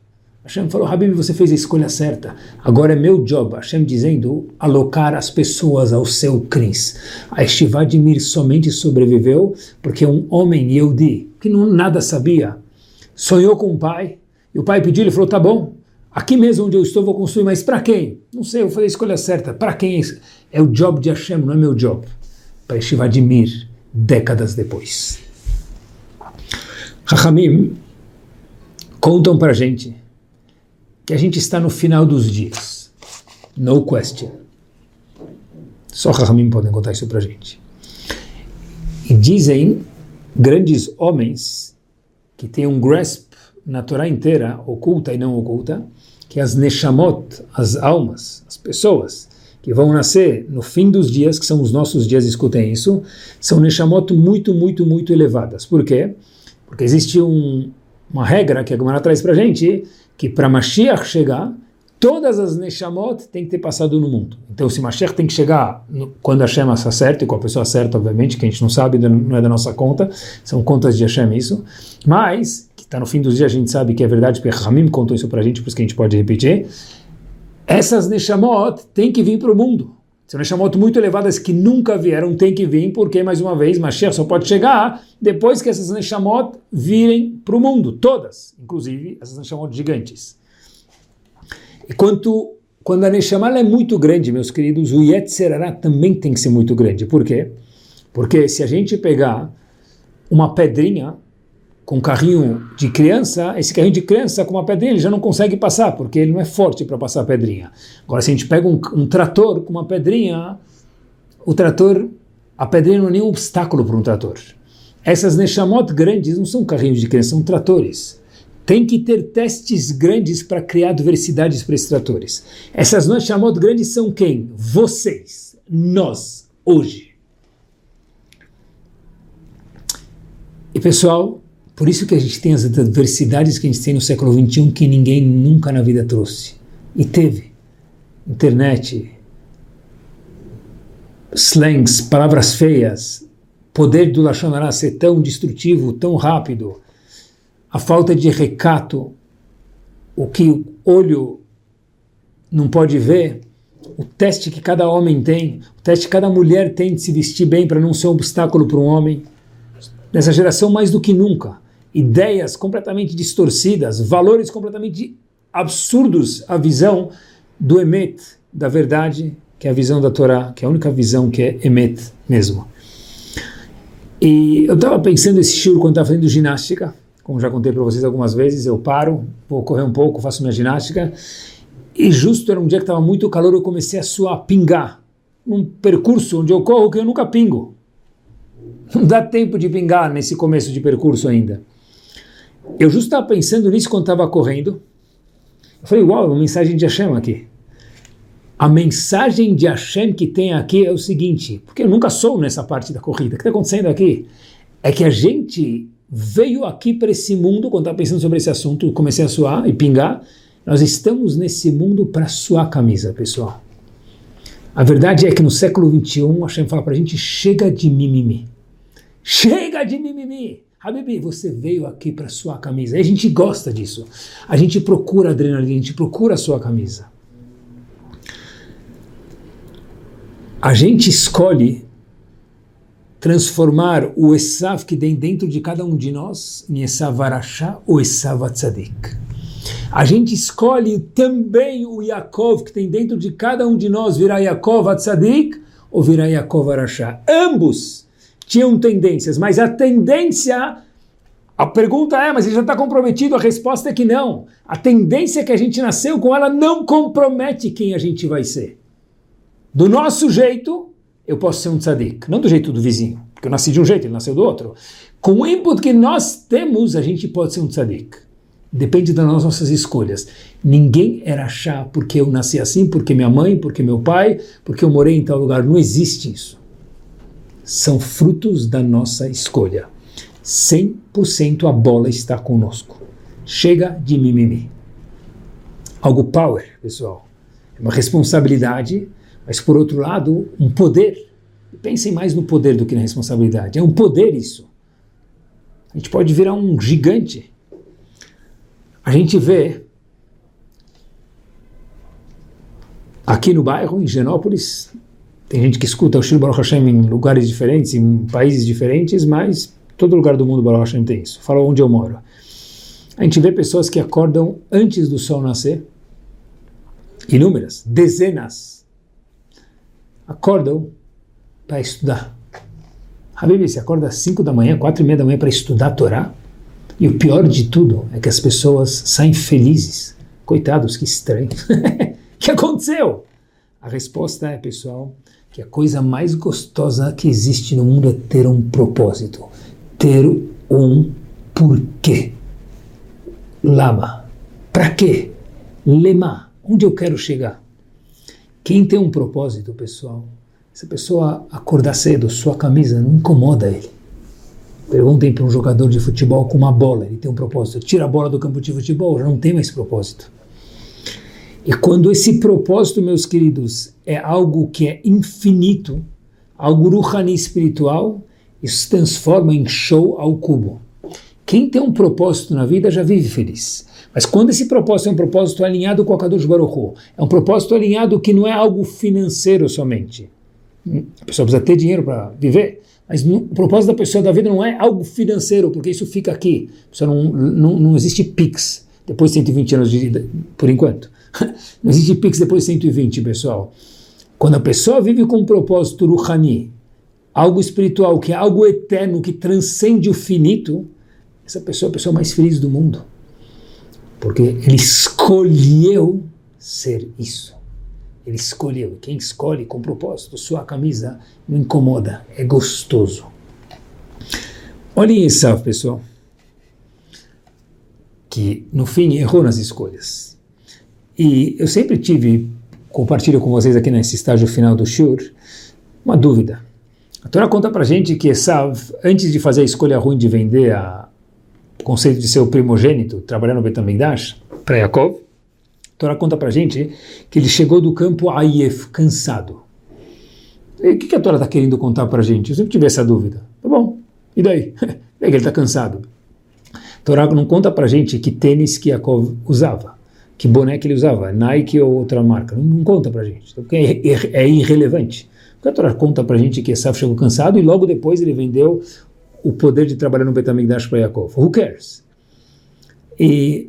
Hashem falou, Habib, você fez a escolha certa. Agora é meu job. Hashem dizendo, alocar as pessoas ao seu cris. A Yeshiva de Mir somente sobreviveu porque um homem Yehudi, que nada sabia, sonhou com o pai, e o pai pediu, ele falou, tá bom, aqui mesmo onde eu estou vou construir, mas para quem? Não sei, eu falei a escolha certa. Para quem? É o job de Hashem, não é meu job. Para Yeshiva de Mir, décadas depois. Chachamim contam para a gente que a gente está no final dos dias. No question. Só Chachamim podem contar isso para a gente. E dizem grandes homens que têm um grasp na Torá inteira, oculta e não oculta, que as neshamot, as almas, as pessoas que vão nascer no fim dos dias, que são os nossos dias, escutem isso, são neshamot muito, muito, muito elevadas. Por quê? Porque existe uma regra que a Gemara traz para a gente, que para Mashiach chegar, todas as neshamot têm que ter passado no mundo. Então, se Mashiach tem que chegar quando Hashem está certo, e com a pessoa certa, obviamente, que a gente não sabe, não é da nossa conta, são contas de Hashem isso, mas, que está no fim dos dias, a gente sabe que é verdade, porque Ramim contou isso para a gente, por isso que a gente pode repetir, essas neshamot têm que vir para o mundo. São neshamot muito elevadas que nunca vieram, tem que vir, porque, mais uma vez, Mashiach só pode chegar depois que essas neshamot virem para o mundo, todas, inclusive essas neshamot gigantes. E quando a neshama é muito grande, meus queridos, o Yetzer Hara também tem que ser muito grande. Por quê? Porque se a gente pegar uma pedrinha com um carrinho de criança, esse carrinho de criança com uma pedrinha ele já não consegue passar, porque ele não é forte para passar a pedrinha. Agora, se a gente pega um trator com uma pedrinha, a pedrinha não é nenhum obstáculo para um trator. Essas neshamot grandes não são carrinhos de criança, são tratores. Tem que ter testes grandes para criar adversidades para esses tratores. Essas neshamot grandes são quem? Vocês, nós, hoje. E pessoal, por isso que a gente tem as adversidades que a gente tem no século XXI que ninguém nunca na vida trouxe. E teve. Internet, slangs, palavras feias, poder do Lashon Hara ser tão destrutivo, tão rápido, a falta de recato, o que o olho não pode ver, o teste que cada homem tem, o teste que cada mulher tem de se vestir bem para não ser um obstáculo para um homem. Nessa geração mais do que nunca. Ideias completamente distorcidas, valores completamente absurdos, a visão do Emet, da verdade, que é a visão da Torá, que é a única visão que é Emet mesmo. E eu estava pensando esse shiur quando estava fazendo ginástica, como já contei para vocês algumas vezes, eu paro, vou correr um pouco, faço minha ginástica, e justo era um dia que estava muito calor, eu comecei a suar, pingar, num percurso onde eu corro que eu nunca pingo. Não dá tempo de pingar nesse começo de percurso ainda. Eu justo estava pensando nisso quando estava correndo. Eu falei, uau, uma mensagem de Hashem aqui. A mensagem de Hashem que tem aqui é o seguinte, porque eu nunca sou nessa parte da corrida. O que está acontecendo aqui? É que a gente veio aqui para esse mundo, quando estava pensando sobre esse assunto, comecei a suar e pingar. Nós estamos nesse mundo para suar a camisa, pessoal. A verdade é que no século XXI, Hashem fala para a gente, chega de mimimi. Chega de mimimi. Habibi, você veio aqui para suar a camisa. E a gente gosta disso. A gente procura adrenalina, a gente procura a sua camisa. A gente escolhe transformar o Esav que tem dentro de cada um de nós em Esav Arashá ou Esav Atzadik. A gente escolhe também o Yaakov que tem dentro de cada um de nós virar Yaakov Atzadik ou virar Yaakov Arashá. Ambos tinham tendências, mas a tendência, a pergunta é, mas ele já está comprometido? A resposta é que não. A tendência que a gente nasceu com ela não compromete quem a gente vai ser. Do nosso jeito, eu posso ser um tzadik, não do jeito do vizinho, porque eu nasci de um jeito, ele nasceu do outro. Com o input que nós temos, a gente pode ser um tzadik. Depende das nossas escolhas. Ninguém era chá porque eu nasci assim, porque minha mãe, porque meu pai, porque eu morei em tal lugar. Não existe isso. São frutos da nossa escolha. 100% a bola está conosco. Chega de mimimi. Algo power, pessoal. É uma responsabilidade, mas por outro lado, um poder. Pensem mais no poder do que na responsabilidade. É um poder isso. A gente pode virar um gigante. A gente vê aqui no bairro, em Higienópolis, tem gente que escuta o Shir Baruch Hashem em lugares diferentes, em países diferentes, mas todo lugar do mundo Baruch Hashem tem isso. Fala onde eu moro. A gente vê pessoas que acordam antes do sol nascer, inúmeras, dezenas, acordam para estudar. Habib, você acorda às 5 da manhã, 4:30 da manhã para estudar a Torá? E o pior de tudo é que as pessoas saem felizes. Coitados, que estranho. O que aconteceu? A resposta é, pessoal, que a coisa mais gostosa que existe no mundo é ter um propósito, ter um porquê. Lama. Para quê? Lema. Onde eu quero chegar? Quem tem um propósito, pessoal, se a pessoa acordar cedo, sua camisa não incomoda ele. Perguntem para um jogador de futebol com uma bola, ele tem um propósito. Tira a bola do campo de futebol, já não tem mais propósito. E quando esse propósito, meus queridos, é algo que é infinito, algo ruhani espiritual, isso se transforma em show ao cubo. Quem tem um propósito na vida já vive feliz. Mas quando esse propósito é um propósito alinhado com a Kadosh Baruch Hu, é um propósito alinhado que não é algo financeiro somente. A pessoa precisa ter dinheiro para viver, mas o propósito da pessoa da vida não é algo financeiro, porque isso fica aqui. Não existe Pix depois de 120 anos de vida, por enquanto. Não existe Pix depois de 120, pessoal. Quando a pessoa vive com um propósito ruhani, algo espiritual, que é algo eterno, que transcende o finito, essa pessoa é a pessoa mais feliz do mundo. Porque ele escolheu ser isso. Ele escolheu. Quem escolhe com propósito, sua camisa não incomoda, é gostoso. Olhem Esav, pessoal, que no fim errou nas escolhas. E eu sempre compartilho com vocês aqui nesse estágio final do Shur, uma dúvida. A Torá conta pra gente que Esav, antes de fazer a escolha ruim de vender o conceito de ser o primogênito, trabalhar no Bet HaMikdash, para Yaakov, a Torá conta pra gente que ele chegou do campo Ayef, cansado. E o que a Torá está querendo contar pra gente? Eu sempre tive essa dúvida. Tá bom, e daí? É que ele está cansado. A Torá não conta pra gente que tênis que Yaakov usava, que boné que ele usava, Nike ou outra marca. Não conta pra gente, porque é irrelevante. Porque a Torá conta pra gente que Esav chegou cansado e logo depois ele vendeu o poder de trabalhar no Bet HaMikdash para Yaakov. Who cares? E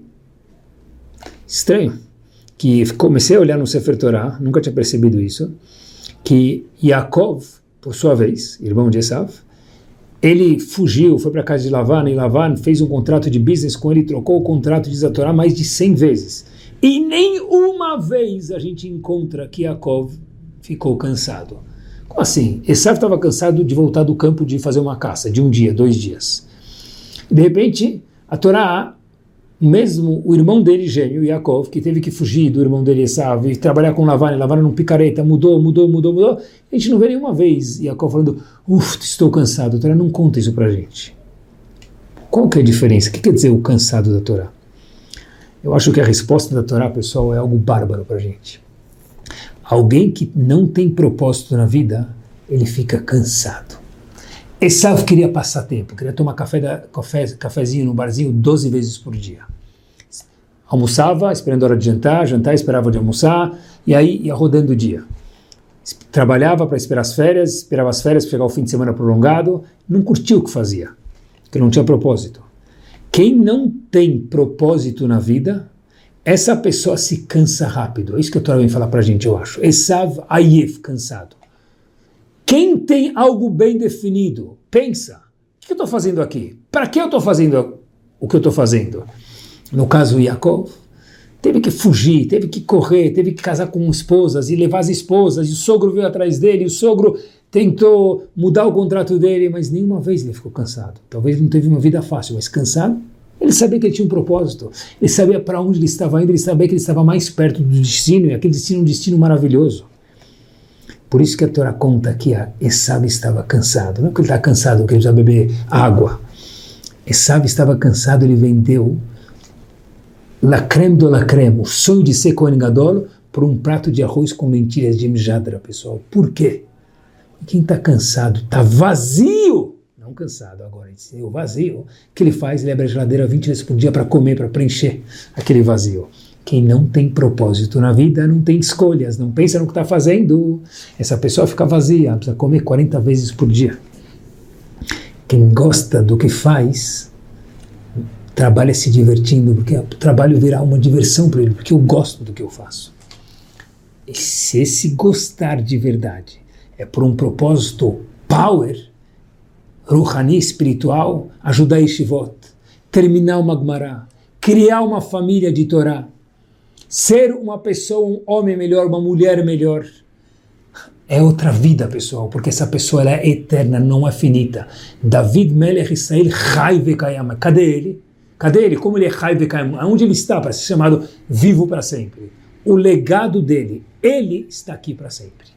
estranho que comecei a olhar no Sefer Torah, nunca tinha percebido isso, que Yaakov, por sua vez, irmão de Esav, ele fugiu, foi para a casa de Lavan, e Lavan fez um contrato de business com ele, trocou o contrato, diz a Torá, mais de 100 vezes. E nem uma vez a gente encontra que Yaakov ficou cansado. Como assim? Esav estava cansado de voltar do campo de fazer uma caça, de um dia, 2 dias. E de repente, a Torá, mesmo o irmão dele, gêmeo, Yaakov, que teve que fugir do irmão dele, Esav, e trabalhar com Lavan num picareta, mudou, a gente não vê nenhuma vez Yaakov falando, estou cansado. A Torá não conta isso pra gente. Qual que é a diferença? O que quer dizer o cansado da Torá? Eu acho que a resposta da Torá, pessoal, é algo bárbaro pra gente. Alguém que não tem propósito na vida, ele fica cansado. Esav queria passar tempo, queria tomar cafezinho no barzinho 12 vezes por dia. Almoçava, esperando a hora de jantar, esperava de almoçar, e aí ia rodando o dia. Trabalhava para esperar as férias, esperava as férias para chegar o fim de semana prolongado, não curtia o que fazia, porque não tinha propósito. Quem não tem propósito na vida, essa pessoa se cansa rápido. É isso que a Torá vem falar para a gente, eu acho. Esav Ayef, cansado. Quem tem algo bem definido, pensa, o que eu estou fazendo aqui? Para que eu estou fazendo o que eu estou fazendo? No caso, Yaakov teve que fugir, teve que correr, teve que casar com esposas e levar as esposas, e o sogro veio atrás dele, e o sogro tentou mudar o contrato dele, mas nenhuma vez ele ficou cansado. Talvez não teve uma vida fácil, mas cansado. Ele sabia que ele tinha um propósito, ele sabia para onde ele estava indo, ele sabia que ele estava mais perto do destino, e aquele destino é um destino maravilhoso. Por isso que a Torá conta que Esav estava cansado, não é que ele está cansado, que ele precisa beber água. Esav estava cansado, ele vendeu la crème de la crème, o sonho de ser Kohen Gadol, por um prato de arroz com lentilhas de mjadra, pessoal. Por quê? Quem está cansado, está vazio, não cansado agora, o vazio, o que ele faz? Ele abre a geladeira 20 vezes por dia para comer, para preencher aquele vazio. Quem não tem propósito na vida não tem escolhas, não pensa no que está fazendo. Essa pessoa fica vazia, precisa comer 40 vezes por dia. Quem gosta do que faz, trabalha se divertindo, porque o trabalho virá uma diversão para ele, porque eu gosto do que eu faço. E se esse gostar de verdade é por um propósito power, ruhani, espiritual, ajudar Yeshivot, terminar uma Gemara, criar uma família de Torá, ser uma pessoa, um homem melhor, uma mulher melhor, é outra vida, pessoal, porque essa pessoa ela é eterna, não é finita. David Melech Israel Chai Vekayam. Cadê ele? Cadê ele? Como ele é Chai Vekayam? Aonde ele está para ser chamado vivo para sempre? O legado dele, ele está aqui para sempre.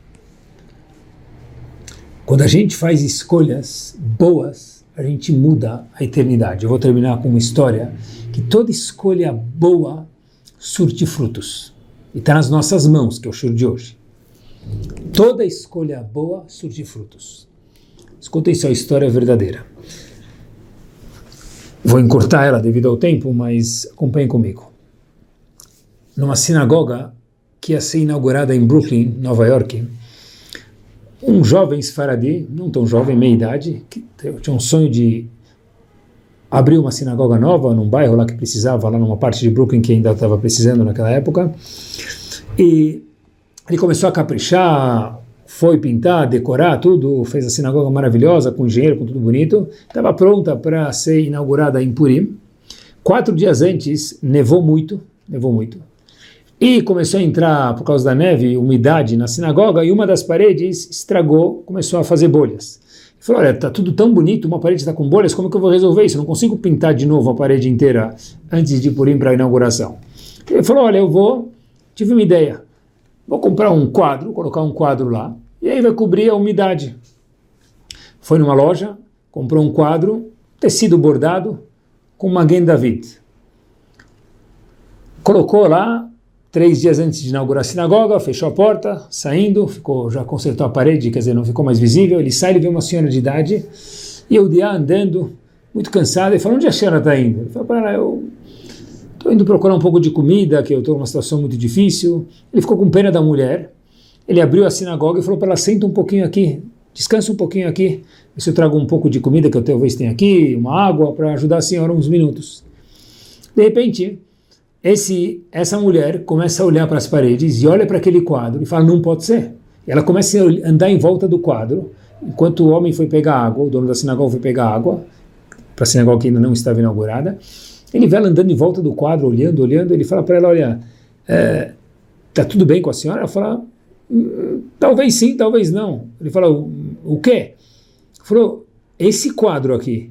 Quando a gente faz escolhas boas, a gente muda a eternidade. Eu vou terminar com uma história que toda escolha boa surte frutos. E está nas nossas mãos, que é o show de hoje. Toda escolha boa surte frutos. Escutem só, a história verdadeira. Vou encurtar ela devido ao tempo, mas acompanhem comigo. Numa sinagoga que ia ser inaugurada em Brooklyn, Nova York, um jovem Sfaradi, não tão jovem, meia idade, que tinha um sonho de abrir uma sinagoga nova num bairro lá que precisava, lá numa parte de Brooklyn que ainda estava precisando naquela época, e ele começou a caprichar, foi pintar, decorar tudo, fez a sinagoga maravilhosa, com engenheiro, com tudo bonito, estava pronta para ser inaugurada em Purim. 4 dias antes, nevou muito, e começou a entrar, por causa da neve, umidade na sinagoga, e uma das paredes estragou, começou a fazer bolhas. Ele falou, olha, está tudo tão bonito, uma parede está com bolhas, como que eu vou resolver isso? Eu não consigo pintar de novo a parede inteira antes de Purim para a inauguração. Ele falou, olha, tive uma ideia, vou comprar um quadro, colocar um quadro lá, e aí vai cobrir a umidade. Foi numa loja, comprou um quadro, tecido bordado, com Magen David. Colocou lá, 3 dias antes de inaugurar a sinagoga, fechou a porta, saindo, já consertou a parede, quer dizer, não ficou mais visível. Ele sai, ele vê uma senhora de idade, e eu de andando, muito cansado, ele fala, onde a senhora está indo? Ele fala, para lá, eu estou indo procurar um pouco de comida, que eu estou numa situação muito difícil. Ele ficou com pena da mulher, ele abriu a sinagoga e falou para ela, senta um pouquinho aqui, descansa um pouquinho aqui, se eu trago um pouco de comida que eu talvez tenha aqui, uma água, para ajudar a senhora uns minutos. De repente, essa mulher começa a olhar para as paredes e olha para aquele quadro e fala, não pode ser. E ela começa a andar em volta do quadro, enquanto o homem foi pegar água, o dono da sinagoga foi pegar água, para a sinagoga que ainda não estava inaugurada. Ele vai andando em volta do quadro, olhando, ele fala para ela, olha, está tudo bem com a senhora? Ela fala, talvez sim, talvez não. Ele fala, o quê? Ele falou, esse quadro aqui,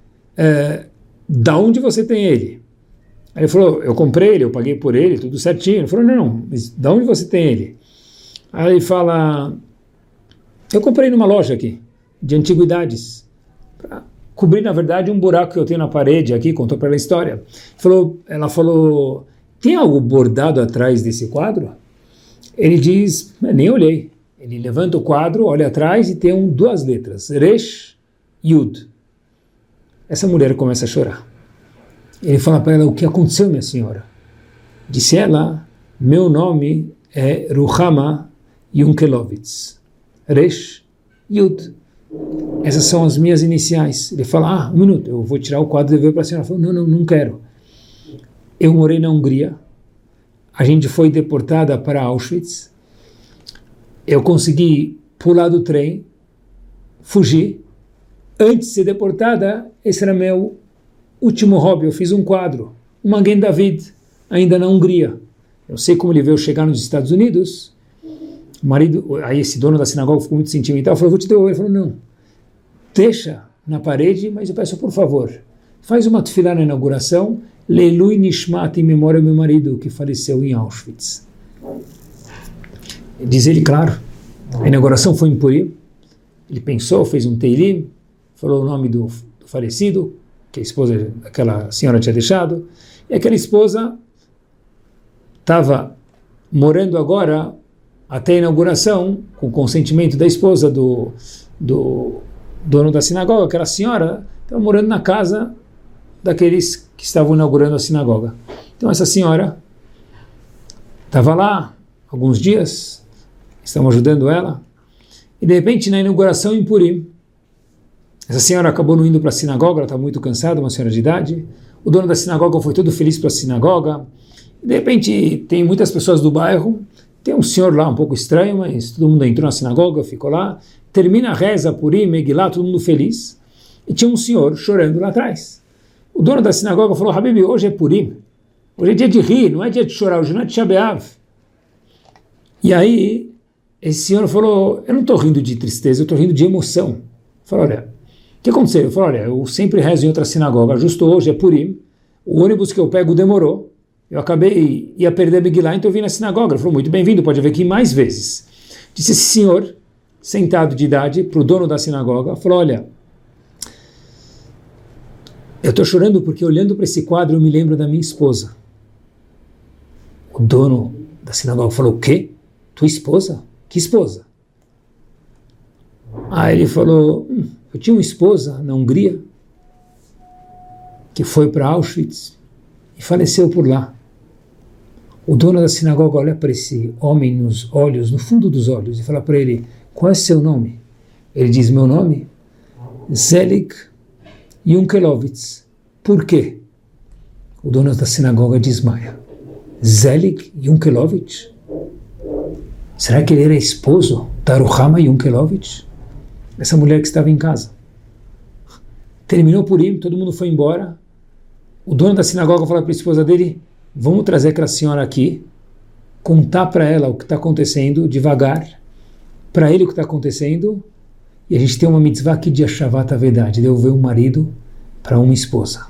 da onde você tem ele? Aí ele falou, eu comprei ele, eu paguei por ele, tudo certinho. Ele falou, não, mas de onde você tem ele? Aí ele fala, eu comprei numa loja aqui, de antiguidades, para cobrir, na verdade, um buraco que eu tenho na parede aqui, contou para ela a história. Ela falou, tem algo bordado atrás desse quadro? Ele diz, nem olhei. Ele levanta o quadro, olha atrás e tem 2 letras, Resh, Yud. Essa mulher começa a chorar. Ele fala para ela, o que aconteceu, minha senhora? Disse ela, meu nome é Ruhama Yunkelovitz. Resh, Yud. Essas são as minhas iniciais. Ele fala, um minuto, eu vou tirar o quadro e devolver para a senhora. Ela falou, não quero. Eu morei na Hungria, a gente foi deportada para Auschwitz, eu consegui pular do trem, fugir. Antes de ser deportada, esse era meu último hobby. Eu fiz um quadro, um Magen David, ainda na Hungria. Eu sei como ele veio chegar nos Estados Unidos. O marido, aí esse dono da sinagoga ficou muito sentimental, falou, vou te devolver. Ele falou, não, deixa na parede, mas eu peço, por favor, faz uma tefilá na inauguração, Leilui Nishmat, em memória ao meu marido, que faleceu em Auschwitz. Diz ele, claro, a inauguração foi em Purim, ele pensou, fez um teilim, falou o nome do falecido, que a esposa daquela senhora tinha deixado, e aquela esposa estava morando agora, até a inauguração, com o consentimento da esposa do dono da sinagoga, aquela senhora, estava morando na casa daqueles que estavam inaugurando a sinagoga. Então essa senhora Estava lá alguns dias, estamos ajudando ela, e de repente na inauguração em Purim, essa senhora acabou não indo para a sinagoga, ela estava muito cansada, uma senhora de idade, o dono da sinagoga foi todo feliz para a sinagoga, e de repente tem muitas pessoas do bairro, tem um senhor lá um pouco estranho, mas todo mundo entrou na sinagoga, ficou lá, termina a reza, Purim, Megillah, todo mundo feliz, e tinha um senhor chorando lá atrás. O dono da sinagoga falou, Habibi, hoje é Purim, hoje é dia de rir, não é dia de chorar, hoje não é Tisha B'Av. E aí, esse senhor falou, eu não estou rindo de tristeza, eu estou rindo de emoção. Falou, olha, o que aconteceu? Eu falei, olha, eu sempre rezo em outra sinagoga, justo hoje é Purim, o ônibus que eu pego demorou, eu ia perder a Megillah, então eu vim na sinagoga. Ele falou, muito bem-vindo, pode vir aqui mais vezes. Disse esse senhor, sentado de idade, para o dono da sinagoga, falou, olha, eu estou chorando porque olhando para esse quadro eu me lembro da minha esposa. O dono da sinagoga falou, o quê? Tua esposa? Que esposa? Aí ele falou, eu tinha uma esposa na Hungria que foi para Auschwitz e faleceu por lá. O dono da sinagoga olha para esse homem nos olhos, no fundo dos olhos, e fala para ele, qual é seu nome? Ele diz, meu nome? Zelig Yunkelovitz. Por quê? O dono da sinagoga desmaia. Zelig Yunkelovitz? Será que ele era esposo da Ruhama Yunkelovitz? Essa mulher que estava em casa. Terminou Purim, todo mundo foi embora. O dono da sinagoga fala para a esposa dele, vamos trazer aquela senhora aqui, contar para ela o que está acontecendo, devagar, para ele o que está acontecendo, e a gente tem uma mitzvah aqui de Shavat Avedah, de devolver um marido para uma esposa,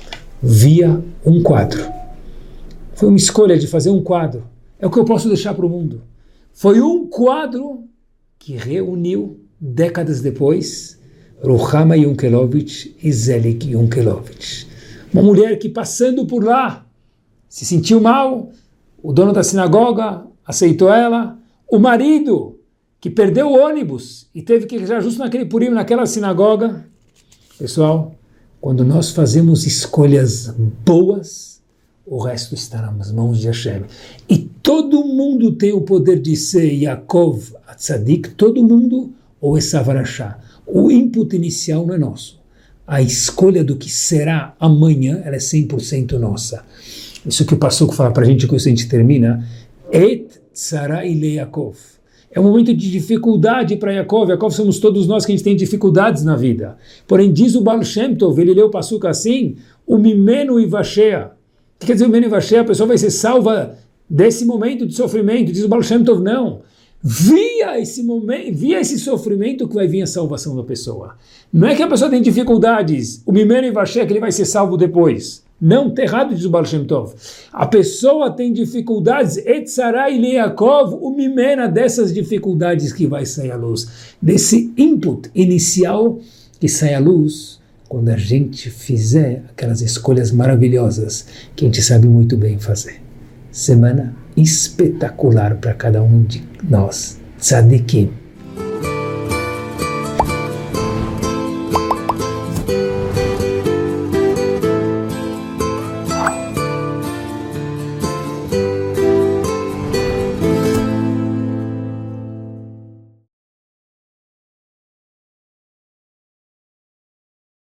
via um quadro. Foi uma escolha de fazer um quadro, é o que eu posso deixar para o mundo. Foi um quadro que reuniu, décadas depois, Ruhama Yunkelovitz e Zelig Yunkelovitz. Uma mulher que passando por lá, se sentiu mal, o dono da sinagoga aceitou ela, o marido que perdeu o ônibus e teve que rezar justo naquele Purim, naquela sinagoga. Pessoal, quando nós fazemos escolhas boas, o resto está nas mãos de Hashem. E todo mundo tem o poder de ser Yaakov Atzadik, todo mundo, ou Esav Arashá. O input inicial não é nosso. A escolha do que será amanhã, ela é 100% nossa. Isso que o Passuco fala para a gente, que a gente termina, Et tzara ile Yaakov. É um momento de dificuldade para Yaakov. Yaakov somos todos nós que a gente tem dificuldades na vida. Porém, diz o Baal Shem Tov, ele leu o Passuco assim, o Mimenu Ivashea. O que quer dizer o Mimenu Ivashea? A pessoa vai ser salva desse momento de sofrimento. Diz o Baal Shem Tov, não. Via esse momento, via esse sofrimento que vai vir a salvação da pessoa. Não é que a pessoa tem dificuldades, o Mimenu Ivashea, que ele vai ser salvo depois. Não, está errado, diz o Baal Shem Tov. A pessoa tem dificuldades, Etzarai Leakov, o mimena dessas dificuldades que vai sair à luz. Desse input inicial que sai à luz, quando a gente fizer aquelas escolhas maravilhosas que a gente sabe muito bem fazer. Semana espetacular para cada um de nós. Tzadikim.